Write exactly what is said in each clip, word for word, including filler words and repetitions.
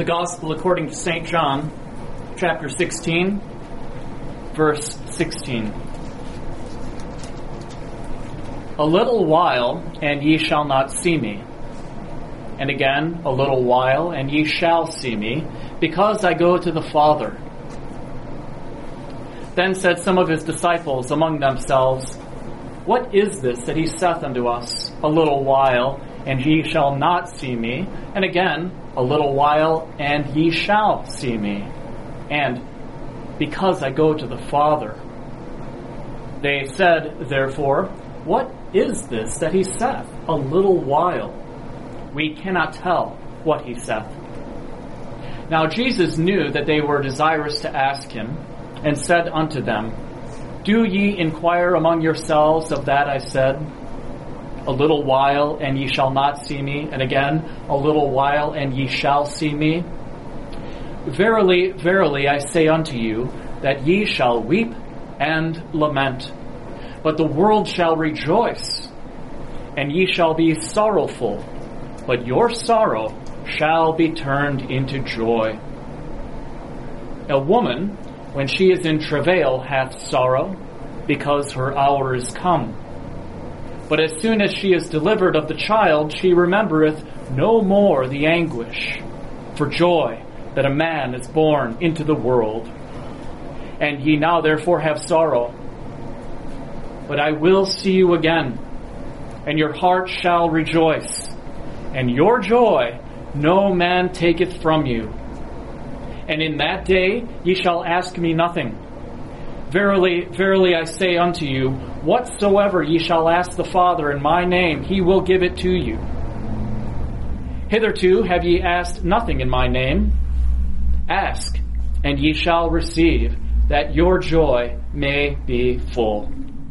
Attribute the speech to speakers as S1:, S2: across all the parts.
S1: The Gospel according to Saint John, chapter sixteen, verse sixteen. A little while, and ye shall not see me. And again, a little while, and ye shall see me, because I go to the Father. Then said some of his disciples among themselves, What is this that he saith unto us? A little while, and ye shall not see me. And again, a little while, and ye shall see me. And because I go to the Father. They said, therefore, What is this that he saith? A little while. We cannot tell what he saith. Now Jesus knew that they were desirous to ask him, and said unto them, Do ye inquire among yourselves of that I said? A little while, and ye shall not see me, and again, a little while, and ye shall see me. Verily, verily, I say unto you, that ye shall weep and lament, but the world shall rejoice, and ye shall be sorrowful, but your sorrow shall be turned into joy. A woman, when she is in travail, hath sorrow, because her hour is come. But as soon as she is delivered of the child, she remembereth no more the anguish for joy that a man is born into the world. And ye now therefore have sorrow. But I will see you again, and your heart shall rejoice, and your joy no man taketh from you. And in that day ye shall ask me nothing. Verily, verily, I say unto you, whatsoever ye shall ask the Father in my name, he will give it to you. Hitherto have ye asked nothing in my name. Ask, and ye shall receive, that your joy may be full.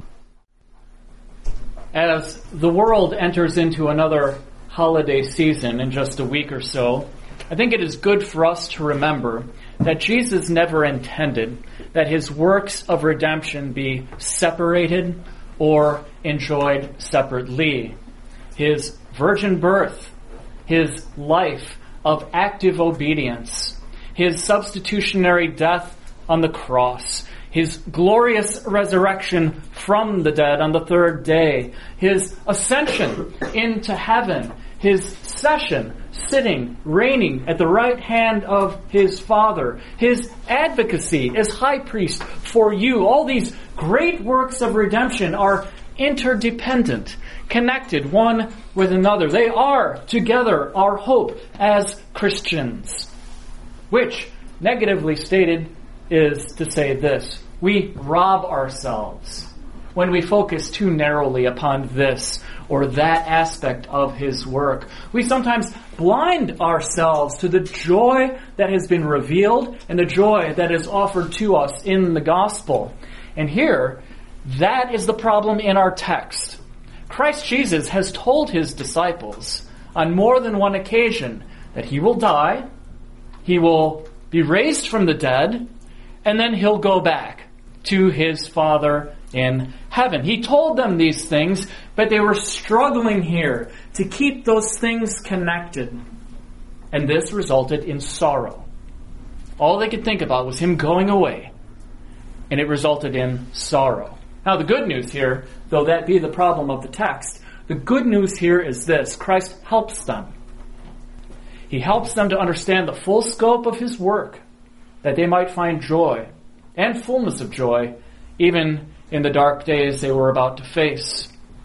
S1: As the world enters into another holiday season in just a week or so, I think it is good for us to remember that Jesus never intended that his works of redemption be separated or enjoyed separately. His virgin birth, his life of active obedience, his substitutionary death on the cross, his glorious resurrection from the dead on the third day, his ascension into heaven, his session, sitting, reigning at the right hand of his Father, his advocacy as high priest for you. All these great works of redemption are interdependent, connected one with another. They are together our hope as Christians, which, negatively stated, is to say this: we rob ourselves when we focus too narrowly upon this or that aspect of his work. We sometimes blind ourselves to the joy that has been revealed and the joy that is offered to us in the gospel. And here, that is the problem in our text. Christ Jesus has told his disciples on more than one occasion that he will die, he will be raised from the dead, and then he'll go back to his Father in heaven. He told them these things, but they were struggling here to keep those things connected. And this resulted in sorrow. All they could think about was him going away, and it resulted in sorrow. Now the good news here, though that be the problem of the text, the good news here is this: Christ helps them. He helps them to understand the full scope of his work, that they might find joy and fullness of joy, even in the dark days they were about to face.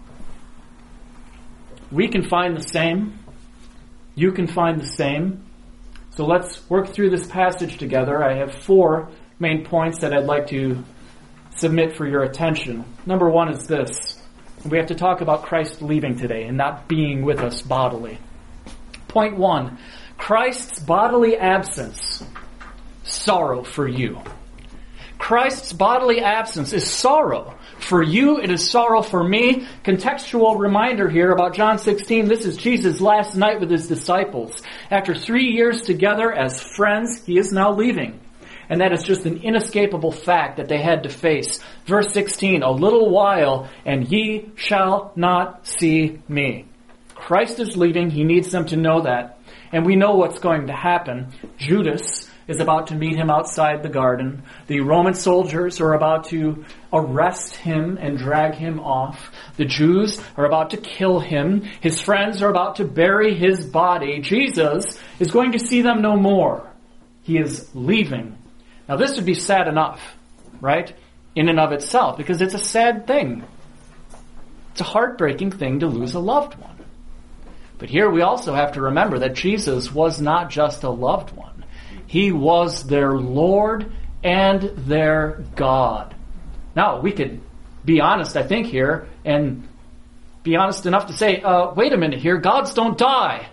S1: We can find the same. You can find the same. So let's work through this passage together. I have four main points that I'd like to submit for your attention. Number one is this: we have to talk about Christ leaving today and not being with us bodily. Point one: Christ's bodily absence, sorrow for you. Christ's bodily absence is sorrow for you. It is sorrow for me. Contextual reminder here about John sixteen. This is Jesus' last night with his disciples. After three years together as friends, he is now leaving. And that is just an inescapable fact that they had to face. Verse sixteen, a little while, and ye shall not see me. Christ is leaving. He needs them to know that. And we know what's going to happen. Judas is about to meet him outside the garden. The Roman soldiers are about to arrest him and drag him off. The Jews are about to kill him. His friends are about to bury his body. Jesus is going to see them no more. He is leaving. Now this would be sad enough, right? In and of itself, because it's a sad thing. It's a heartbreaking thing to lose a loved one. But here we also have to remember that Jesus was not just a loved one. He was their Lord and their God. Now, we could be honest, I think, here, and be honest enough to say, uh, wait a minute here, gods don't die.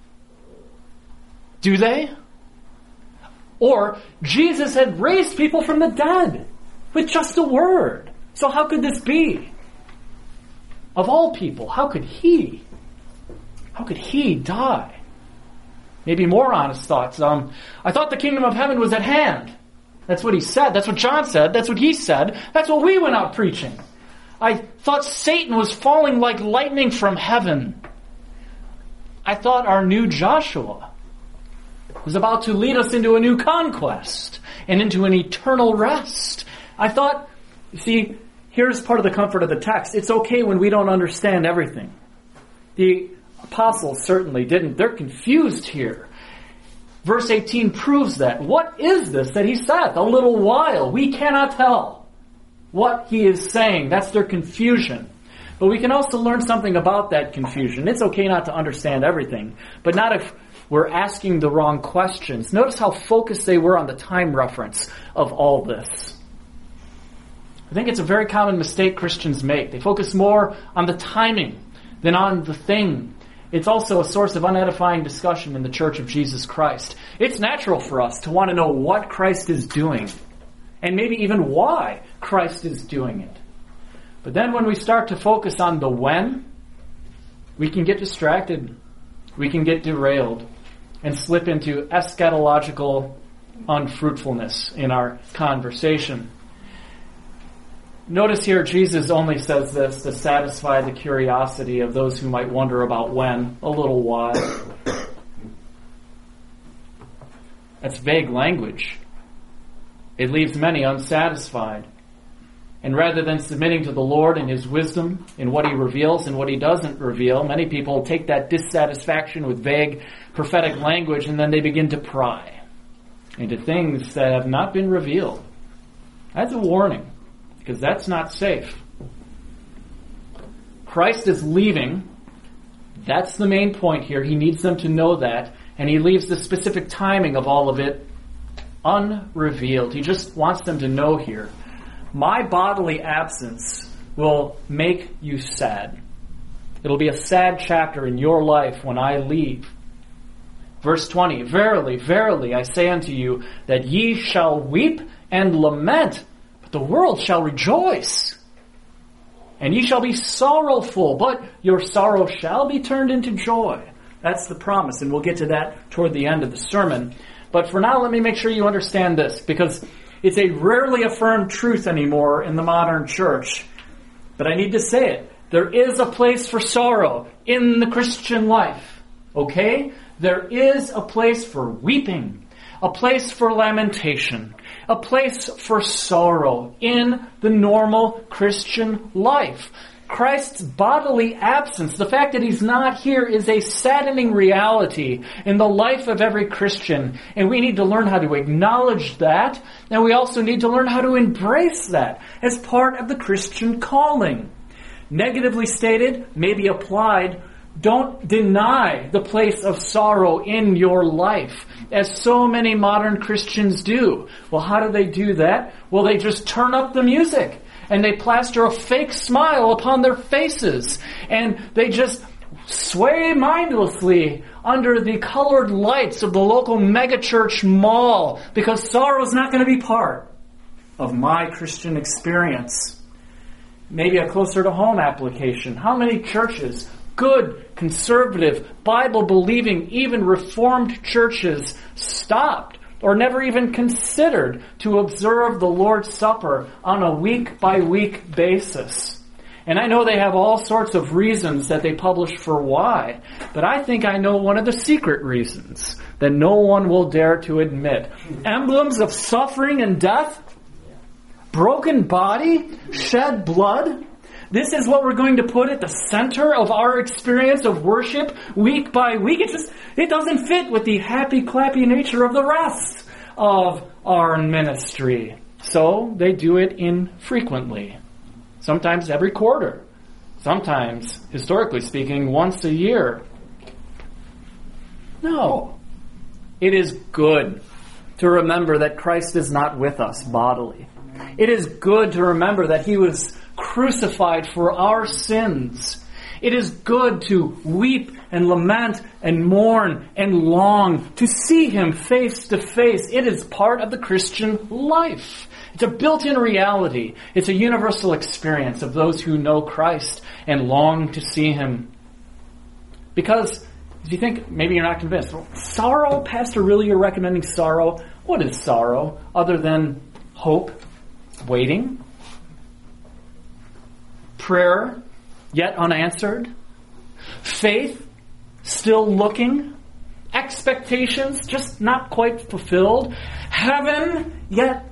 S1: Do they? Or, Jesus had raised people from the dead with just a word. So how could this be? Of all people, how could he? How could he die? Maybe more honest thoughts. Um, I thought the kingdom of heaven was at hand. That's what he said. That's what John said. That's what he said. That's what we went out preaching. I thought Satan was falling like lightning from heaven. I thought our new Joshua was about to lead us into a new conquest and into an eternal rest. I thought, you see, here's part of the comfort of the text. It's okay when we don't understand everything. The apostles certainly didn't. They're confused here. Verse eighteen proves that. What is this that he said? A little while. We cannot tell what he is saying. That's their confusion. But we can also learn something about that confusion. It's okay not to understand everything, but not if we're asking the wrong questions. Notice how focused they were on the time reference of all this. I think it's a very common mistake Christians make. They focus more on the timing than on the thing. It's also a source of unedifying discussion in the Church of Jesus Christ. It's natural for us to want to know what Christ is doing, and maybe even why Christ is doing it. But then when we start to focus on the when, we can get distracted, we can get derailed, and slip into eschatological unfruitfulness in our conversation. Notice here, Jesus only says this to satisfy the curiosity of those who might wonder about when, a little while. That's vague language. It leaves many unsatisfied. And rather than submitting to the Lord and His wisdom in what He reveals and what He doesn't reveal, many people take that dissatisfaction with vague prophetic language and then they begin to pry into things that have not been revealed. That's a warning, because that's not safe. Christ is leaving. That's the main point here. He needs them to know that. And He leaves the specific timing of all of it unrevealed. He just wants them to know here, my bodily absence will make you sad. It'll be a sad chapter in your life when I leave. Verse twenty, verily, verily, I say unto you, that ye shall weep and lament, but the world shall rejoice. And ye shall be sorrowful, but your sorrow shall be turned into joy. That's the promise, and we'll get to that toward the end of the sermon. But for now, let me make sure you understand this, because it's a rarely affirmed truth anymore in the modern church. But I need to say it. There is a place for sorrow in the Christian life. Okay? There is a place for weeping, a place for lamentation, a place for sorrow in the normal Christian life. Christ's bodily absence, the fact that He's not here, is a saddening reality in the life of every Christian. And we need to learn how to acknowledge that, and we also need to learn how to embrace that as part of the Christian calling. Negatively stated, maybe applied, don't deny the place of sorrow in your life, as so many modern Christians do. Well, how do they do that? Well, they just turn up the music, and they plaster a fake smile upon their faces, and they just sway mindlessly under the colored lights of the local megachurch mall, because sorrow is not going to be part of my Christian experience. Maybe a closer to home application. How many churches, good, conservative, Bible-believing, even Reformed churches, stopped or never even considered to observe the Lord's Supper on a week-by-week basis? And I know they have all sorts of reasons that they publish for why. But I think I know one of the secret reasons that no one will dare to admit. Emblems of suffering and death, broken body, shed blood. This is what we're going to put at the center of our experience of worship week by week. It just, it doesn't fit with the happy, clappy nature of the rest of our ministry. So they do it infrequently. Sometimes every quarter. Sometimes, historically speaking, once a year. No. It is good to remember that Christ is not with us bodily. It is good to remember that He was crucified for our sins. It is good to weep and lament and mourn and long to see Him face to face. It is part of the Christian life. It's a built-in reality. It's a universal experience of those who know Christ and long to see Him. Because, if you think, maybe you're not convinced, well, sorrow, Pastor, really you're recommending sorrow? What is sorrow other than hope, waiting, prayer, yet unanswered, faith, still looking, expectations, just not quite fulfilled, heaven, yet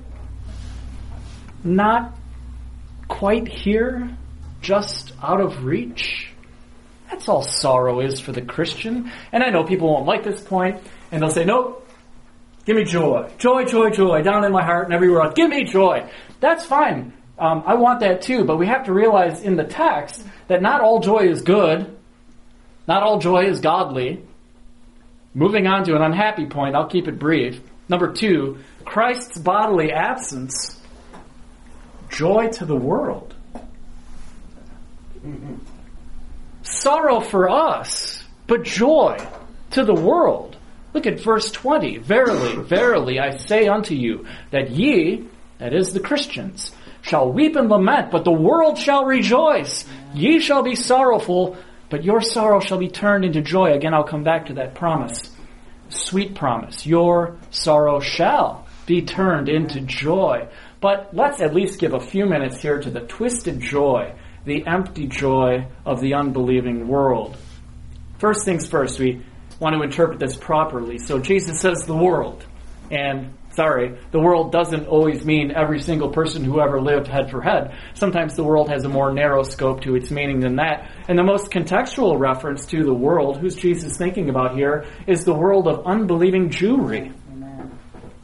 S1: not quite here, just out of reach? That's all sorrow is for the Christian. And I know people won't like this point, and they'll say, nope, give me joy. Joy, joy, joy, down in my heart and everywhere else. Give me joy. That's fine. Um, I want that too, but we have to realize in the text that not all joy is good. Not all joy is godly. Moving on to an unhappy point, I'll keep it brief. Number two, Christ's bodily absence, joy to the world. Mm-hmm. Sorrow for us, but joy to the world. Look at verse twenty. Verily, verily, I say unto you, that ye, that is the Christians, shall weep and lament, but the world shall rejoice. Ye shall be sorrowful, but your sorrow shall be turned into joy. Again, I'll come back to that promise. Sweet promise. Your sorrow shall be turned into joy. But let's at least give a few minutes here to the twisted joy, the empty joy of the unbelieving world. First things first, we want to interpret this properly. So Jesus says the world. And, sorry, the world doesn't always mean every single person who ever lived head for head. Sometimes the world has a more narrow scope to its meaning than that. And the most contextual reference to the world, who's Jesus thinking about here, is the world of unbelieving Jewry. Amen.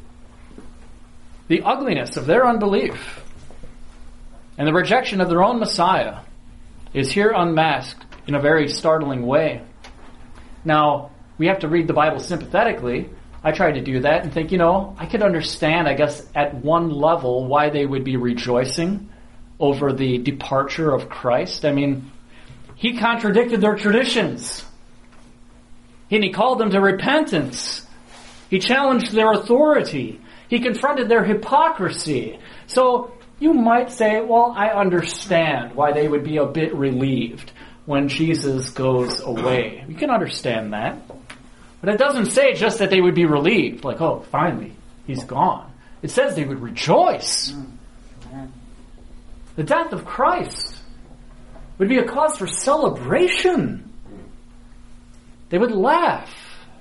S1: The ugliness of their unbelief and the rejection of their own Messiah is here unmasked in a very startling way. Now, we have to read the Bible sympathetically. I try to do that and think, you know, I could understand, I guess, at one level why they would be rejoicing over the departure of Christ. I mean, He contradicted their traditions. And He called them to repentance. He challenged their authority. He confronted their hypocrisy. So, you might say, well, I understand why they would be a bit relieved when Jesus goes away. You can understand that. But it doesn't say just that they would be relieved, like, oh, finally, He's gone. It says they would rejoice. The death of Christ would be a cause for celebration. They would laugh,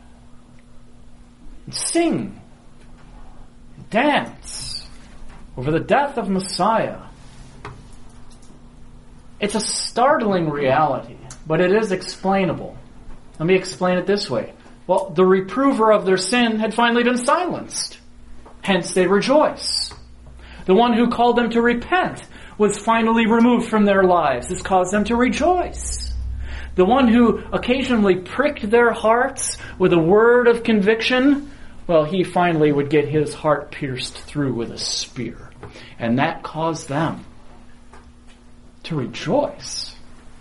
S1: and sing, and dance over the death of Messiah. It's a startling reality, but it is explainable. Let me explain it this way. Well, the reprover of their sin had finally been silenced. Hence they rejoice. The one who called them to repent was finally removed from their lives. This caused them to rejoice. The one who occasionally pricked their hearts with a word of conviction, well, he finally would get his heart pierced through with a spear. And that caused them to rejoice.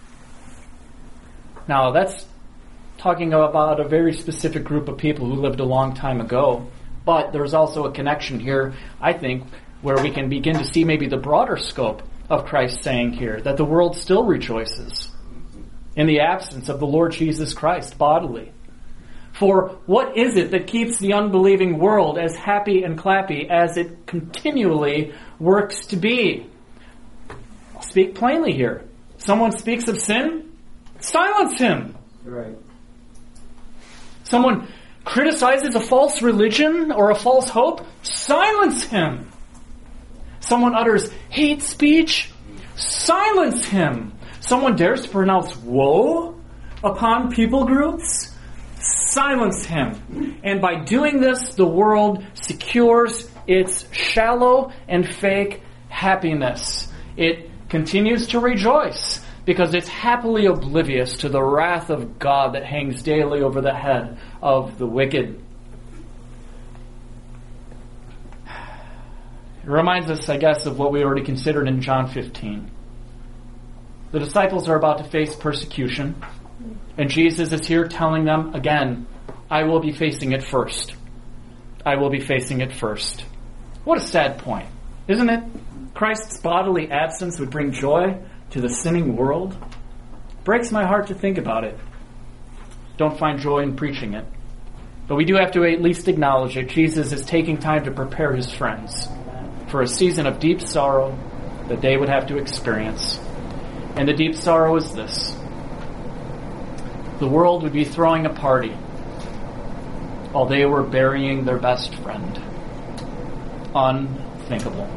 S1: Now, that's talking about a very specific group of people who lived a long time ago. But there's also a connection here, I think, where we can begin to see maybe the broader scope of Christ saying here, that the world still rejoices in the absence of the Lord Jesus Christ bodily. For what is it that keeps the unbelieving world as happy and clappy as it continually works to be? I'll speak plainly here. Someone speaks of sin, silence him.
S2: Right.
S1: Someone criticizes a false religion or a false hope, silence him. Someone utters hate speech, silence him. Someone dares to pronounce woe upon people groups, silence him. And by doing this, the world secures its shallow and fake happiness. It continues to rejoice because it's happily oblivious to the wrath of God that hangs daily over the head of the wicked. It reminds us, I guess, of what we already considered in John fifteen. The disciples are about to face persecution, and Jesus is here telling them, again, I will be facing it first. I will be facing it first. What a sad point, isn't it? Christ's bodily absence would bring joy to the sinning world. Breaks my heart to think about it. Don't find joy in preaching it. But we do have to at least acknowledge that Jesus is taking time to prepare his friends for a season of deep sorrow that they would have to experience. And the deep sorrow is this. The world would be throwing a party while they were burying their best friend. Unthinkable.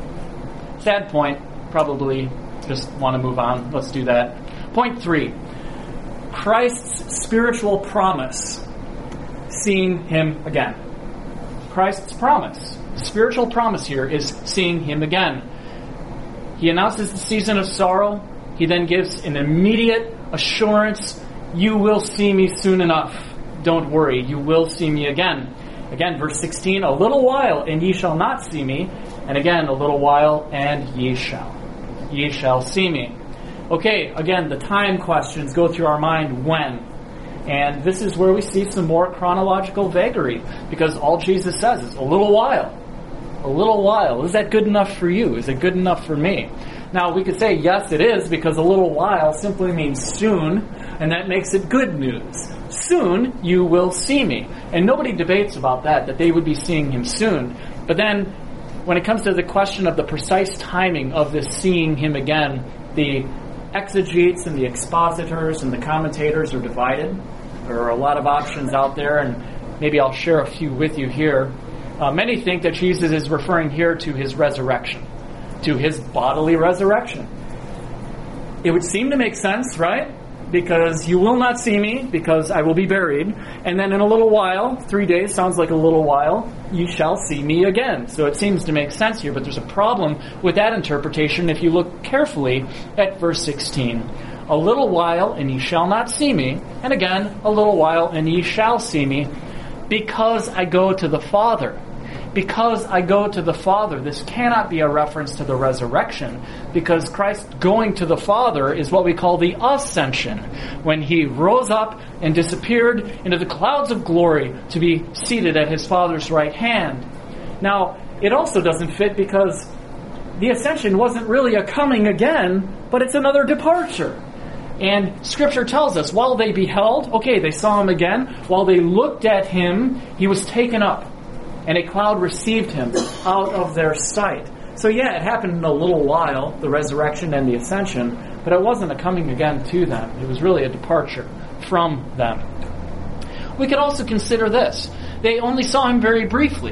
S1: Sad point. Probably just want to move on. Let's do that. Point three. Christ's spiritual promise. Seeing him again. Christ's promise. The spiritual promise here is seeing him again. He announces the season of sorrow. He then gives an immediate assurance, you will see me soon enough. Don't worry, you will see me again. Again, verse sixteen, a little while, and ye shall not see me. And again, a little while, and ye shall. Ye shall see me. Okay, again, the time questions go through our mind, when? And this is where we see some more chronological vagary, because all Jesus says is, a little while. A little while. Is that good enough for you? Is it good enough for me? Now, we could say, yes, it is, because a little while simply means soon, and that makes it good news. Soon, you will see me. And nobody debates about that, that they would be seeing him soon. But then, when it comes to the question of the precise timing of this seeing him again, the exegetes and the expositors and the commentators are divided. There are a lot of options out there, and maybe I'll share a few with you here. Uh, many think that Jesus is referring here to his resurrection, to his bodily resurrection. It would seem to make sense, right? Because you will not see me, because I will be buried. And then in a little while, three days sounds like a little while, you shall see me again. So it seems to make sense here, but there's a problem with that interpretation if you look carefully at verse sixteen. A little while, and ye shall not see me. And again, a little while, and ye shall see me, because I go to the Father. Because I go to the Father. This cannot be a reference to the resurrection, because Christ going to the Father is what we call the ascension, when he rose up and disappeared into the clouds of glory to be seated at his Father's right hand. Now, it also doesn't fit because the ascension wasn't really a coming again, but it's another departure. And Scripture tells us, while they beheld, okay, they saw him again, while they looked at him, he was taken up. And a cloud received him out of their sight. So yeah, it happened in a little while, the resurrection and the ascension, but it wasn't a coming again to them. It was really a departure from them. We could also consider this. They only saw him very briefly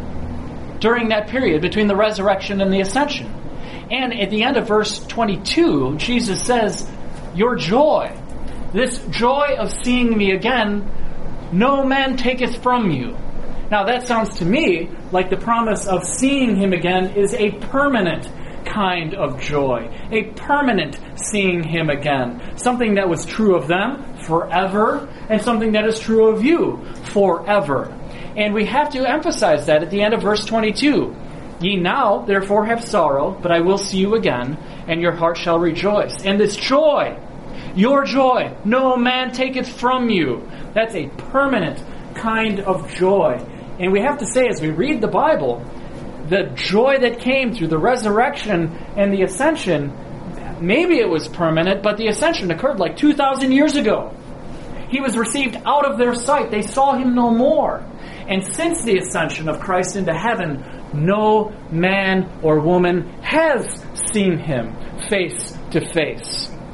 S1: during that period between the resurrection and the ascension. And at the end of verse twenty-two, Jesus says, your joy, this joy of seeing me again, no man taketh from you. Now that sounds to me like the promise of seeing him again is a permanent kind of joy. A permanent seeing him again. Something that was true of them forever, and something that is true of you forever. And we have to emphasize that at the end of verse twenty-two. Ye now therefore have sorrow, but I will see you again, and your heart shall rejoice. And this joy, your joy, no man taketh from you. That's a permanent kind of joy. And we have to say, as we read the Bible, the joy that came through the resurrection and the ascension, maybe it was permanent, but the ascension occurred like two thousand years ago. He was received out of their sight. They saw him no more. And since the ascension of Christ into heaven, no man or woman has seen him face to face.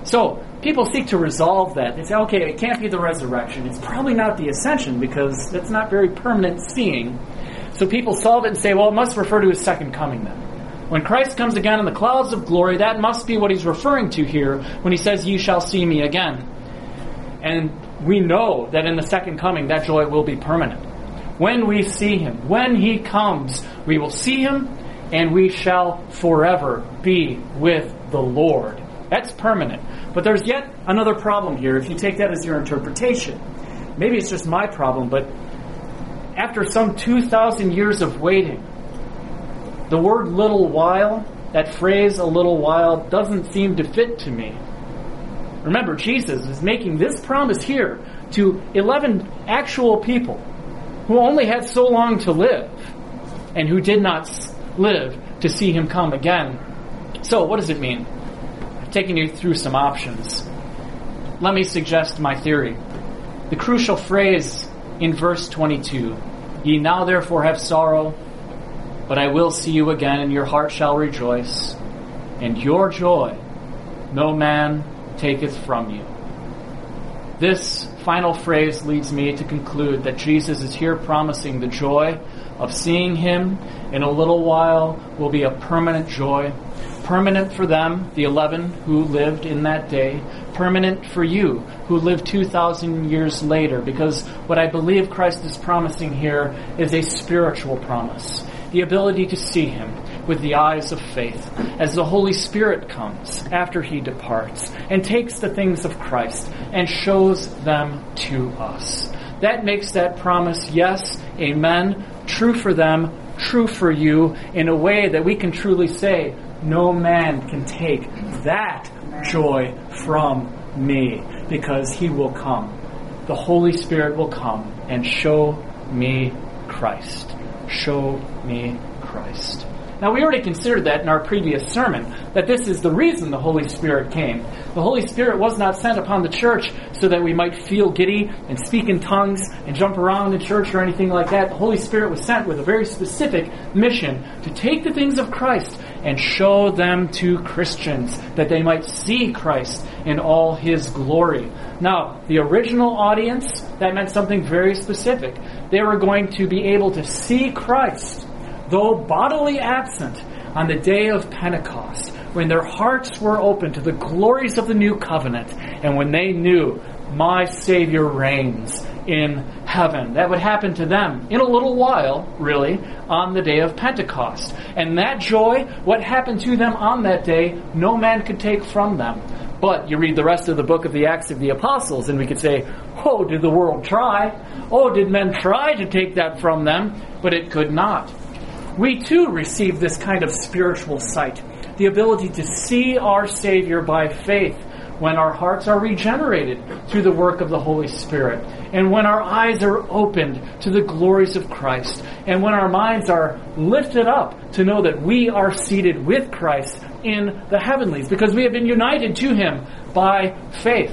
S1: So people seek to resolve that. They say, okay, it can't be the resurrection. It's probably not the ascension because that's not very permanent seeing. So people solve it and say, well, it must refer to his second coming then. When Christ comes again in the clouds of glory, that must be what he's referring to here when he says, ye shall see me again. And we know that in the second coming, that joy will be permanent. When we see him, when he comes, we will see him and we shall forever be with the Lord. That's permanent. But there's yet another problem here if you take that as your interpretation. Maybe it's just my problem, but after some two thousand years of waiting, the word little while, that phrase a little while, doesn't seem to fit to me. Remember, Jesus is making this promise here to eleven actual people who only had so long to live and who did not live to see him come again. So, what does it mean? I've taken you through some options. Let me suggest my theory. The crucial phrase in verse twenty-two, ye now therefore have sorrow, but I will see you again, and your heart shall rejoice, and your joy no man taketh from you. This final phrase leads me to conclude that Jesus is here promising the joy of seeing him in a little while will be a permanent joy. Permanent for them, the eleven who lived in that day. Permanent for you, who lived two thousand years later. Because what I believe Christ is promising here is a spiritual promise. The ability to see him with the eyes of faith as the Holy Spirit comes after he departs and takes the things of Christ and shows them to us. That makes that promise, yes, amen, true for them, true for you, in a way that we can truly say, no man can take that joy from me, because he will come. The Holy Spirit will come and show me Christ. Show me Christ. Now, we already considered that in our previous sermon, that this is the reason the Holy Spirit came. The Holy Spirit was not sent upon the church so that we might feel giddy and speak in tongues and jump around in church or anything like that. The Holy Spirit was sent with a very specific mission to take the things of Christ and show them to Christians, that they might see Christ in all his glory. Now, the original audience, that meant something very specific. They were going to be able to see Christ, though bodily absent, on the day of Pentecost, when their hearts were open to the glories of the new covenant, and when they knew, my Savior reigns in heaven. That would happen to them in a little while, really, on the day of Pentecost. And that joy, what happened to them on that day, no man could take from them. But you read the rest of the book of the Acts of the Apostles, and we could say, oh, did the world try? Oh, did men try to take that from them? But it could not. We too receive this kind of spiritual sight, the ability to see our Savior by faith when our hearts are regenerated through the work of the Holy Spirit, and when our eyes are opened to the glories of Christ, and when our minds are lifted up to know that we are seated with Christ in the heavenlies, because we have been united to him by faith.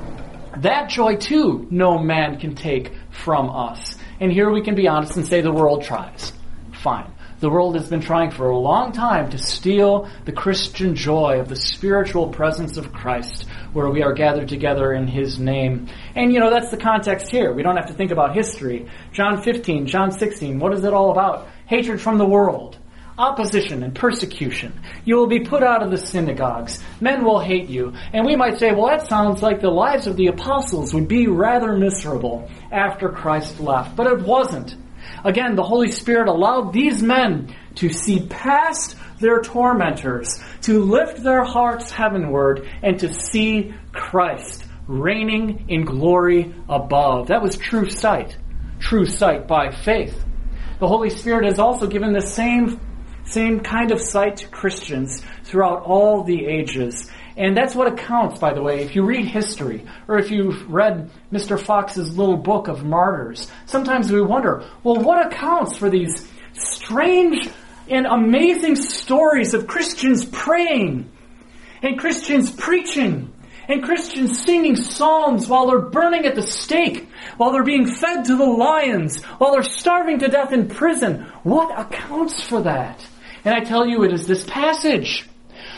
S1: That joy too no man can take from us. And here we can be honest and say the world tries. Fine. The world has been trying for a long time to steal the Christian joy of the spiritual presence of Christ, where we are gathered together in his name. And, you know, that's the context here. We don't have to think about history. John fifteen, John sixteen, what is it all about? Hatred from the world. Opposition and persecution. You will be put out of the synagogues. Men will hate you. And we might say, well, that sounds like the lives of the apostles would be rather miserable after Christ left. But it wasn't. Again, the Holy Spirit allowed these men to see past their tormentors, to lift their hearts heavenward, and to see Christ reigning in glory above. That was true sight. True sight by faith. The Holy Spirit has also given the same, same kind of sight to Christians throughout all the ages. And that's what accounts, by the way, if you read history, or if you've read Mister Fox's little book of martyrs. Sometimes we wonder, well, what accounts for these strange and amazing stories of Christians praying, and Christians preaching, and Christians singing psalms while they're burning at the stake, while they're being fed to the lions, while they're starving to death in prison? What accounts for that? And I tell you, it is this passage.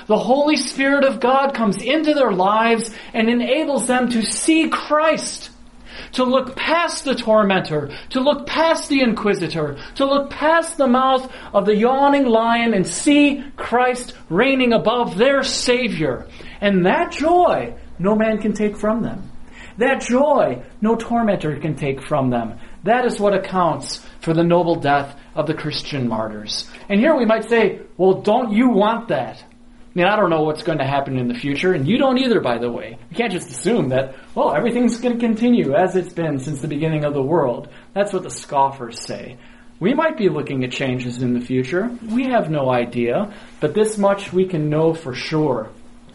S1: the Holy Spirit of God comes into their lives and enables them to see Christ, to look past the tormentor, to look past the inquisitor, to look past the mouth of the yawning lion and see Christ reigning above their Savior. And that joy no man can take from them. That joy no tormentor can take from them. That is what accounts for the noble death of the Christian martyrs. And here we might say, well, don't you want that? I mean, I don't know what's going to happen in the future, and you don't either, by the way. You can't just assume that, well, everything's going to continue as it's been since the beginning of the world. That's what the scoffers say. We might be looking at changes in the future. We have no idea, but this much we can know for sure.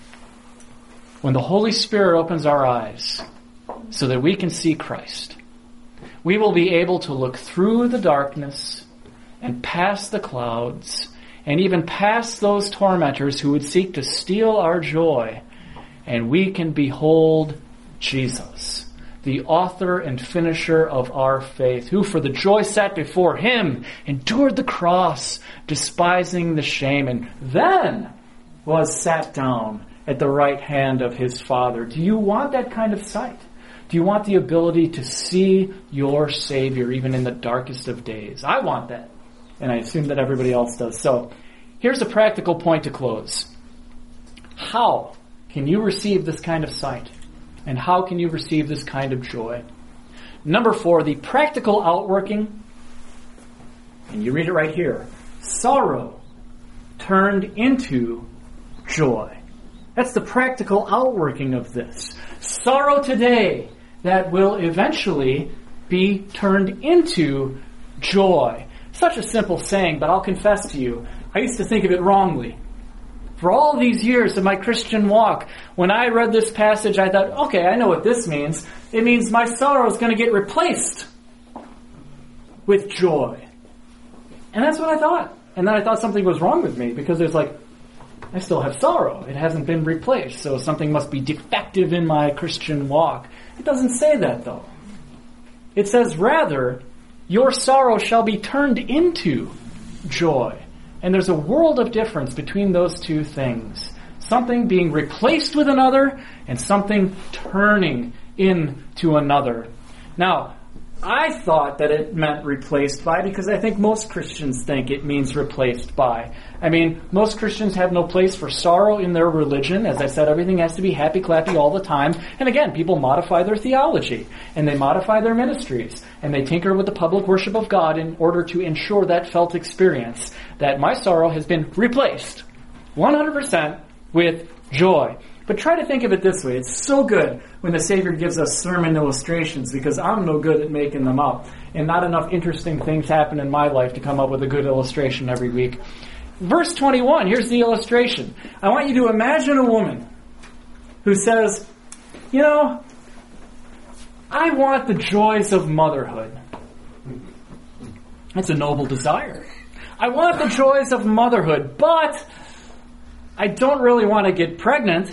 S1: When the Holy Spirit opens our eyes so that we can see Christ, we will be able to look through the darkness and past the clouds and even past those tormentors who would seek to steal our joy, and we can behold Jesus, the author and finisher of our faith, who for the joy set before him endured the cross, despising the shame, and then was sat down at the right hand of his Father. Do you want that kind of sight? Do you want the ability to see your Savior even in the darkest of days? I want that. And I assume that everybody else does. So, here's a practical point to close. How can you receive this kind of sight? And how can you receive this kind of joy? Number four, the practical outworking. And you read it right here. Sorrow turned into joy. That's the practical outworking of this. Sorrow today that will eventually be turned into joy. Such a simple saying, but I'll confess to you, I used to think of it wrongly. For all these years of my Christian walk, when I read this passage, I thought, okay, I know what this means. It means my sorrow is going to get replaced with joy. And that's what I thought. And then I thought something was wrong with me, because there's like, I still have sorrow. It hasn't been replaced, so something must be defective in my Christian walk. It doesn't say that, though. It says, rather, your sorrow shall be turned into joy. And there's a world of difference between those two things. Something being replaced with another, and something turning into another. Now, I thought that it meant replaced by, because I think most Christians think it means replaced by. I mean, most Christians have no place for sorrow in their religion. As I said, everything has to be happy-clappy all the time. And again, people modify their theology, and they modify their ministries, and they tinker with the public worship of God in order to ensure that felt experience, that my sorrow has been replaced one hundred percent with joy. But try to think of it this way. It's so good when the Savior gives us sermon illustrations, because I'm no good at making them up. And not enough interesting things happen in my life to come up with a good illustration every week. Verse twenty-one, here's the illustration. I want you to imagine a woman who says, you know, I want the joys of motherhood. That's a noble desire. I want the joys of motherhood, but I don't really want to get pregnant.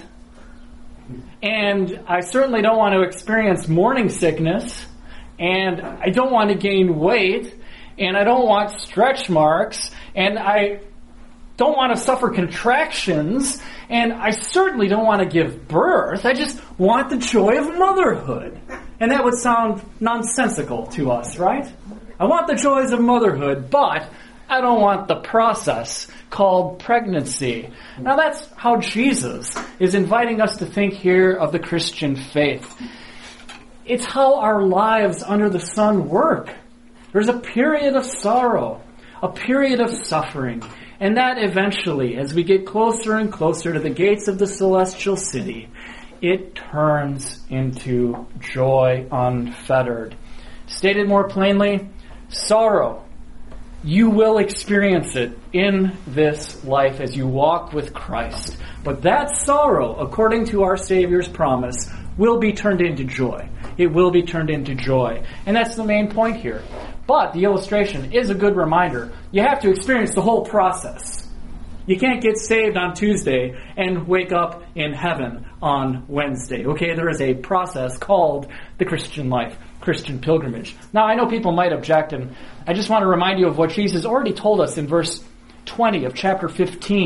S1: And I certainly don't want to experience morning sickness, and I don't want to gain weight, and I don't want stretch marks, and I don't want to suffer contractions, and I certainly don't want to give birth. I just want the joy of motherhood. And that would sound nonsensical to us, right? I want the joys of motherhood, but I don't want the process called pregnancy. Now that's how Jesus is inviting us to think here of the Christian faith. It's how our lives under the sun work. There's a period of sorrow, a period of suffering, and that eventually, as we get closer and closer to the gates of the celestial city, it turns into joy unfettered. Stated more plainly, sorrow, you will experience it in this life as you walk with Christ. But that sorrow, according to our Savior's promise, will be turned into joy. It will be turned into joy. And that's the main point here. But the illustration is a good reminder. You have to experience the whole process. You can't get saved on Tuesday and wake up in heaven on Wednesday. Okay, there is a process called the Christian life, Christian pilgrimage. Now, I know people might object, and I just want to remind you of what Jesus already told us in verse twenty of chapter fifteen.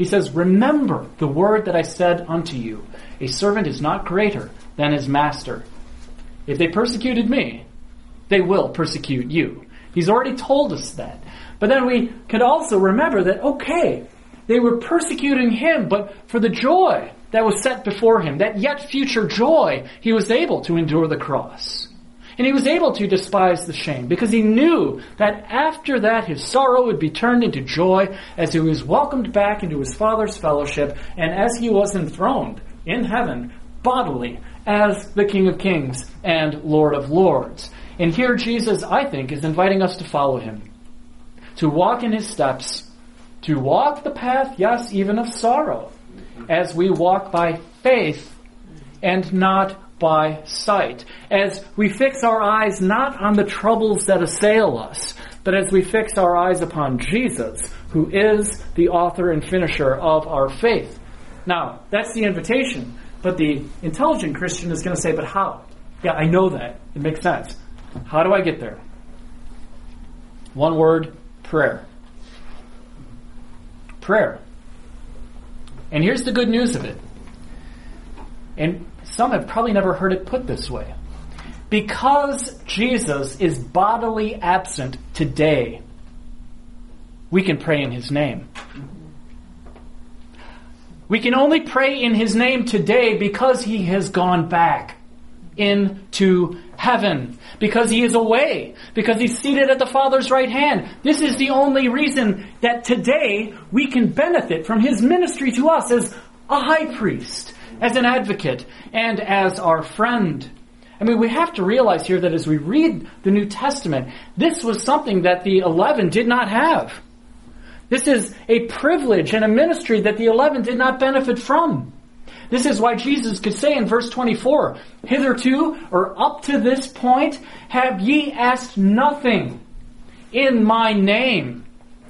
S1: He says, remember the word that I said unto you. A servant is not greater than his master. If they persecuted me, they will persecute you. He's already told us that. But then we could also remember that, okay, they were persecuting him, but for the joy that was set before him, that yet future joy, he was able to endure the cross. And he was able to despise the shame because he knew that after that his sorrow would be turned into joy as he was welcomed back into his Father's fellowship and as he was enthroned in heaven bodily as the King of Kings and Lord of Lords. And here Jesus, I think, is inviting us to follow him, to walk in his steps, to walk the path, yes, even of sorrow, as we walk by faith and not by sight, as we fix our eyes not on the troubles that assail us, but as we fix our eyes upon Jesus, who is the author and finisher of our faith. Now, that's the invitation, but the intelligent Christian is going to say, but how? Yeah, I know that. It makes sense. How do I get there? One word, prayer. Prayer. And here's the good news of it. And some have probably never heard it put this way. Because Jesus is bodily absent today, we can pray in his name. We can only pray in his name today because he has gone back into heaven, because he is away, because he's seated at the Father's right hand. This is the only reason that today we can benefit from his ministry to us as a high priest, as an advocate, and as our friend. I mean, we have to realize here that as we read the New Testament, this was something that the eleven did not have. This is a privilege and a ministry that the eleven did not benefit from. This is why Jesus could say in verse twenty-four, hitherto, or up to this point, have ye asked nothing in my name.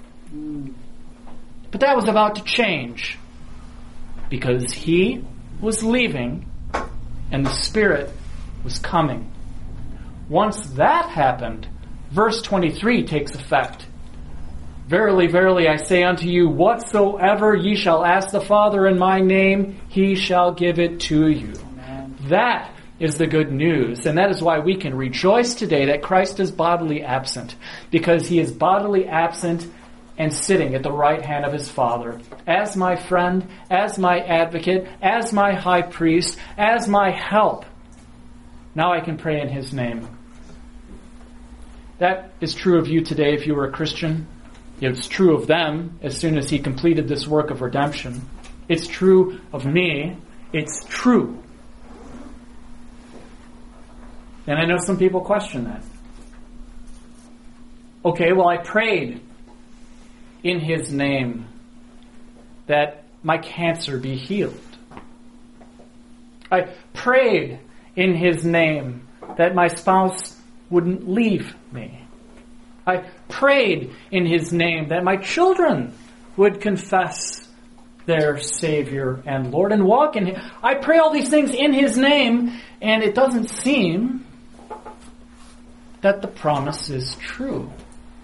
S1: But that was about to change, because he was leaving and the Spirit was coming. Once that happened, verse twenty-three takes effect. Verily, verily, I say unto you, whatsoever ye shall ask the Father in my name, he shall give it to you. Amen. That is the good news. And that is why we can rejoice today that Christ is bodily absent. Because he is bodily absent and sitting at the right hand of his Father. As my friend, as my advocate, as my high priest, as my help. Now I can pray in his name. That is true of you today if you were a Christian. It's true of them as soon as he completed this work of redemption. It's true of me. It's true. And I know some people question that. Okay, well, I prayed in his name that my cancer be healed. I prayed in his name that my spouse wouldn't leave me. I prayed in his name that my children would confess their Savior and Lord and walk in him. I pray all these things in his name, and it doesn't seem that the promise is true.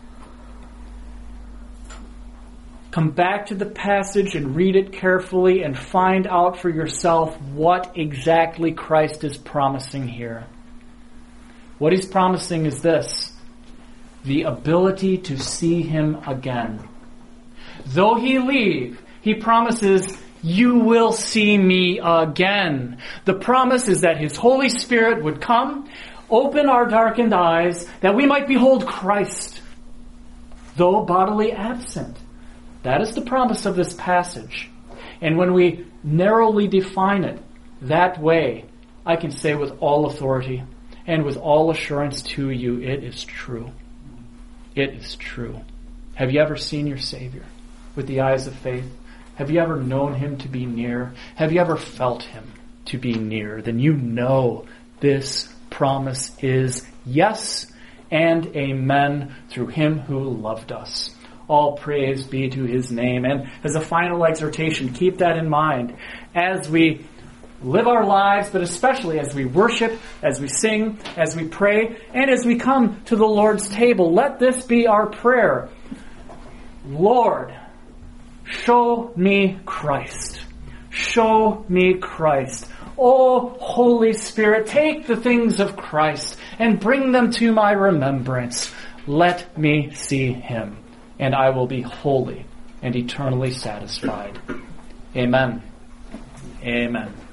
S1: Come back to the passage and read it carefully and find out for yourself what exactly Christ is promising here. What he's promising is this: the ability to see him again. Though he leave, he promises, you will see me again. The promise is that his Holy Spirit would come, open our darkened eyes, that we might behold Christ, though bodily absent. That is the promise of this passage. And when we narrowly define it that way, I can say with all authority and with all assurance to you, it is true. It is true. Have you ever seen your Savior with the eyes of faith? Have you ever known him to be near? Have you ever felt him to be near? Then you know this promise is yes and amen through him who loved us. All praise be to his name. And as a final exhortation, keep that in mind as we live our lives, but especially as we worship, as we sing, as we pray, and as we come to the Lord's table. Let this be our prayer. Lord, Show me Christ. Show me Christ. Oh, Holy Spirit, take the things of Christ and bring them to my remembrance. Let me see him, and I will be holy and eternally satisfied. Amen. Amen.